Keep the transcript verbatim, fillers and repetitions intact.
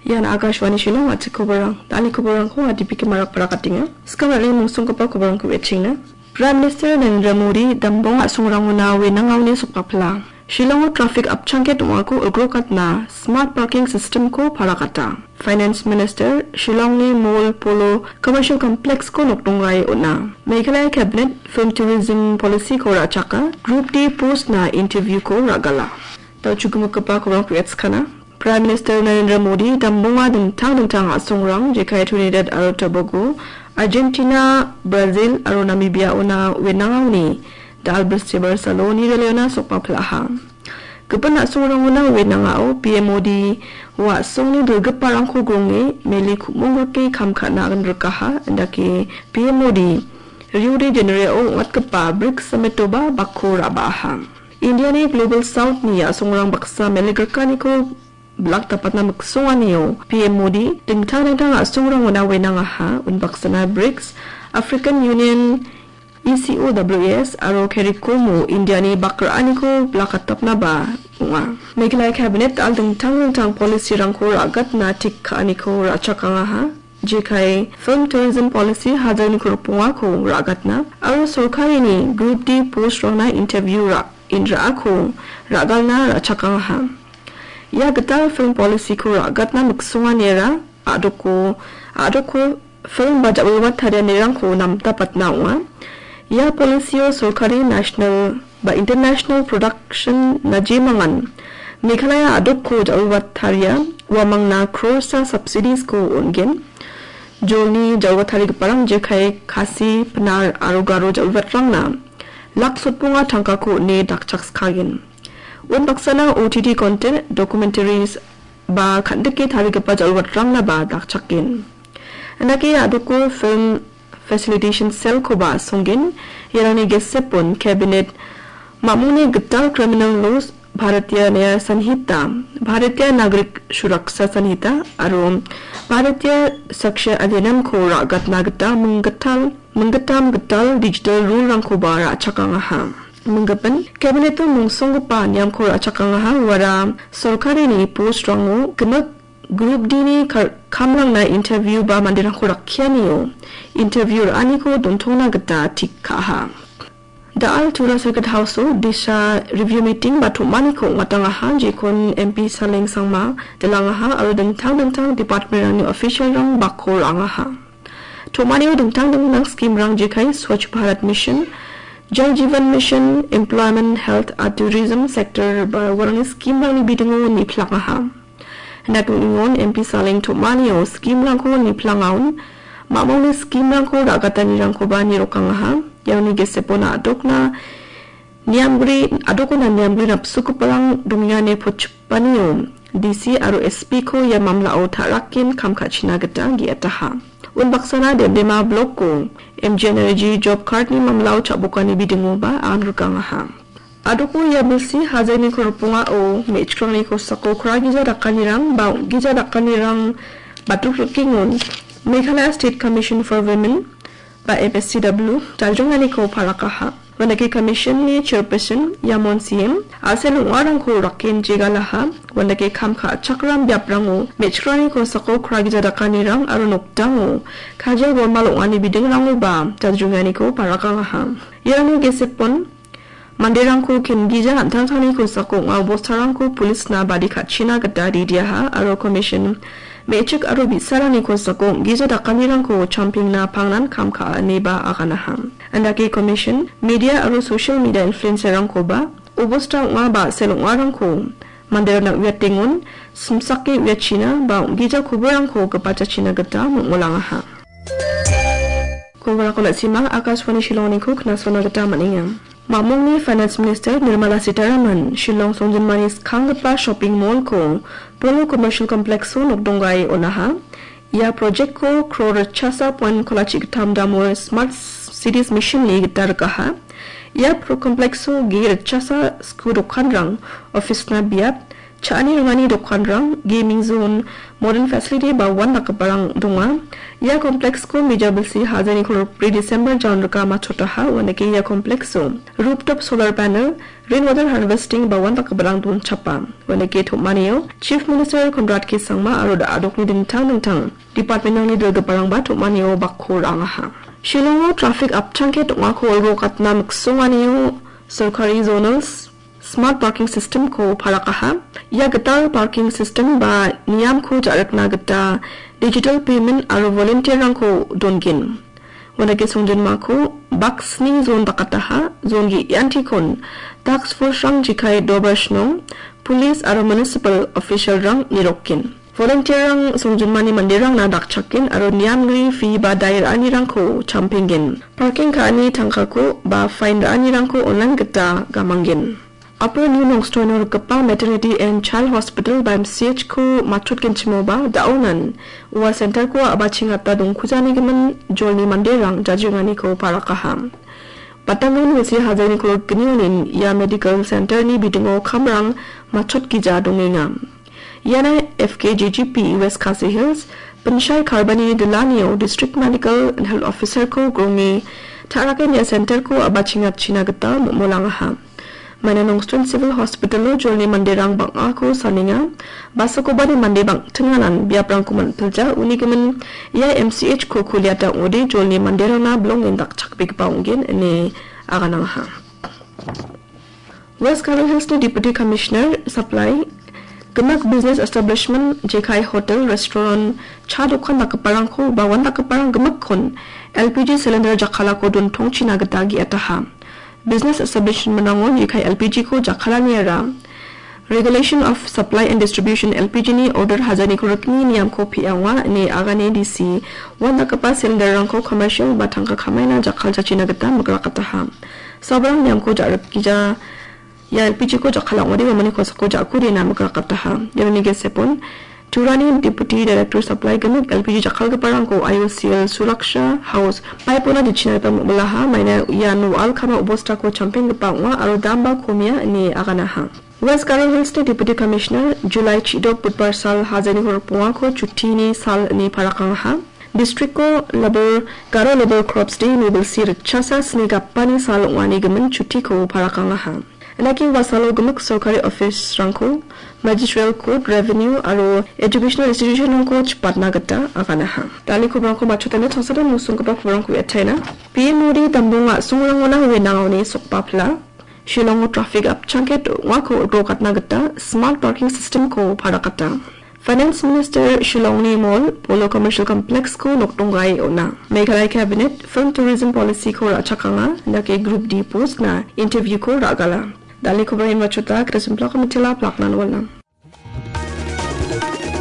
Yan Akashwani Shillong at Kobarang, Dali Kobarang ko at Dipiki Marak Parakatinga. Skawali Musung Kapa Kobarang Kuwetching. Prime Minister Narendra Modi dambong at sungranguna winangaw ni Sukapla. Shillong traffic upchangket wako ugrokat na smart parking system ko parakata. Finance Minister Shillong ni Mall Polo Commercial Complex ko nokdungay una. Meghalaya Cabinet Film Tourism Policy ko rachaka. Group D post na interview ko ragala. Tau chugumuk kapa ko rang kana. Prime Minister Narendra Modi dambunga dentang-dentang asungrang jekai Trinidad aro Tobago, Argentina, Brazil aro Namibia una wenangaw ni dal bersebar saloni reliona sokpa plaha. Kepan asungrang una wenangaw P M Modi wa song ni dergeparang ko gronge meli kumungke kamka na akan rekaha ndaki P M Modi Rio de Janeiro wat kepa BRICS Sametoba bakko rabaha. India ni Global South ni asungrang baksa meli gerkani ko Blak tapat na magsungan niyo P M Modi dingtang-dingtang asungrang wana wenangaha unbaksana BRICS African Union E C O W S aro kerikomo India ni bakraan ko blakatap na ba nga Meghalaya Cabinet al dingtang-dingtang policy rangko ragat na tikkaan ko rachakangaha jekai Film Tourism Policy hadar ni kurupunga ko ragat na aro sorkari ni Group D post rong na interview rak indra ako ragal na rachakangaha Ya getal film policy ko ragat na magsungan nira adoko adoko film baja wiwat harian nirang ko nam dapat na nga ya policy o sorkari national ba international production na jimangan Meghalaya adoko jawat harian wamang na crores sa subsidies ko ungen jolni jawat hari parang jekai kasi penar arugaro jawat rang na laksut punga tangka ko ne dakchak skagin Unbaksana O T T content documentaries ba kandike thari kapa jalwat rang na ba dakchakin. Anaki adoko film facilitation cell ko ba songin yarani gesepon cabinet mamuni getal criminal laws Bharatiya Nyaya Sanhita Bharatiya Nagrik Suraksha Sanhita aro Bharatiya Saksha Adhinam ko ragat nagata menggetal menggetam getal digital rule rang ko ba rachakangaha. Menggapan kabinet tu mungsong pa niam ko achakangaha wara sorkari ni post rango kemak group D ni kamlang na interview ba mandirang ko rakyaniyo interview ani ko dontong na gata tikkaha daal tura circuit house disha review meeting ba tumani ko ngatangaha jikon M P Saleng Sangma delangaha aro dentang-dentang department ni official rang bakko rangaha tumani dentang-dentang scheme rang jikai Swachh Bharat Mission Jal Jeevan Mission, Employment, Health, and Tourism sector ba warang scheme lang ni bidingo ni plangaha. Natungon M P Saleng Tomanio scheme lang ko ni plangaun, mamong ni scheme lang ko ragatan ni rang ko ba ni rokangaha, yaw ni gesepo na adok na niambri adok na niambri na psuko palang dumiya ni pochpaniyo D C aro S P ko ya mamlao tarakin kamkachina gata giataha. Unbaksana debdema blok ko M G Energy job card ni mamlaw chabukani bidingo ba ang rukangaha. Adoko ya bilsi hazay ni kurupunga o mechkrang ni ko sako kura giza dakanirang ba giza dakanirang batuk rukingon Meghalaya State Commission for Women ba M S C W taljunga ni ko parakaha. Wanaki commission ni chairperson Yamon C M asel warang ko rakin jigalaha wanaki kamka chakram byaprango mechkrani ko sako kragi jadakani rang aro nokdango kajal gormal ani biding rango ba tajungani ko parakangaha yarani gesepon manderang ko kengija antangtani ko sako ngaw bostarang ko police na badi kachina gadari diaha aro commission Mechik aro bisarani ko sako giza dakanirang ko champing na pangnan kamka neba akanaha. Andaki commission media aro social media influencer rang ko ba ubosta nga ba selong arang ko mandero na wiatingon sumsaki wiachina ba giza kuburang ko kapacha china gata mungulangaha. Kung wala ko na simang Akashwani Shillong ni ko knaswana gata maningam. Mamong ni Finance Minister Nirmala Sitharaman Shillong Songjan Manis Kangapa Shopping Mall ko Polo Commercial Complex so nokdongay onaha ya project ko crore chasa point kolachik tamdamor Smart Cities Mission ni gitarkaha ya pro complex so gir chasa skudo kanrang office na biap Chani rangani dokan rang, gaming zone, modern facility ba wan nak barang dunga. Ya kompleks ko meja belsi hazani ko pre-December jan raka ma chota ha wanake ya kompleks so. Rooftop solar panel, rainwater harvesting ba wan nak barang dun chapa. Wanake thok maniyo, Chief Minister Conrad K. Sangma aro da adok ni din tang nang tang. Department ng leader ga barang ba thok maniyo bakho rang ha. Shillong traffic upchang ke tok ko ro katna maksong aniyo sarkari zonals smart parking system ko parakaha ya gata parking system ba niyam ko jarakna gata digital payment aro volunteer rang ko dongin wanake sungjen ma ko boxing zone bakataha zone gi yanti kon tax force rang jikai dobashno police aro municipal official rang nirokin volunteer rang sungjen mani mandirang na dakchakin aro niyam ngri fi ba dair ani rang ko champingin parking ka ani tangka ko ba fine ani rang ko online gata gamangin Upper New Nongstono Kapa Maternity and Child Hospital by M C H ko matut kinchimoba daunan wa center ko abaching atta dong khujani gaman jolni manderang jajungani ko parakaham patangon wesi hazani ko kinionin ya medical center ni bidingo khamrang matut kija dongenga yana F K G G P West Khasi Hills Panchai Kharbani Delanio District Medical and Health Officer ko grongi tharaken ya center ko abaching at chinagata molangha Mana Nongstron Civil Hospital lo jolni manderang bang ako saninga basa ko bani mande bang tenganan biaprang kuman pelja unikemen ya M C H ko kuliata ode jolni manderang na blong endak chakpik paungin ne aganang ha West Karo Hills Deputy Commissioner Supply Gemak Business Establishment J K Hotel Restaurant cha dukan nakaparang ko bawan nakaparang gemak kon L P G cylinder jakala ko dun tong chinagata gi ataha Business establishment manangon J K L P G ko jakhala niara Regulation of Supply and Distribution L P G ni order hazani ko rakni niyam ko piangwa ni agane D C wanda kapa cylinder rang ko commercial batangka khamaina jakhal chachina gata magrakata ha sabrang niyam ko jarap kija ya L P G ko jakhala ngodi mani ko ko jakuri na magrakata ha yoni ge sepon Turani Deputy Director Supply Ganuk L P G Jakal Gaparang ko I O C L Suraksha House Paipona di China pa mulaha maina yan wal kama ubosta ko champing gapangwa aro damba komia ni aganaha West Karo Hills Deputy Commissioner July Chido Putbar Sal Hazani Horpunga ko chutti ni sal ni parakangha District ko labor Karo Labor Crops Day ni bilsi rachasa sni gapani sal wani gaman chutti ko parakangha Laking wasalo gumuk sorkari office rangko Magistrate Court Revenue aro Educational Institution ko chpatna gata aganaha Dali ko bangko machutane thosada musung ko pa bangko yataina P M Modi tambunga sungrangona wenangoni sokpapla Shillong traffic up chunket wako rokatna gata smart parking system ko parakata Finance Minister Shillongni Mall Polo Commercial Complex ko noktongai ona Meghalaya Cabinet Film Tourism Policy ko rachakanga nake Group D post na interview ko ragala Dali ko brain machuta kresempla ko mitila plaknan wala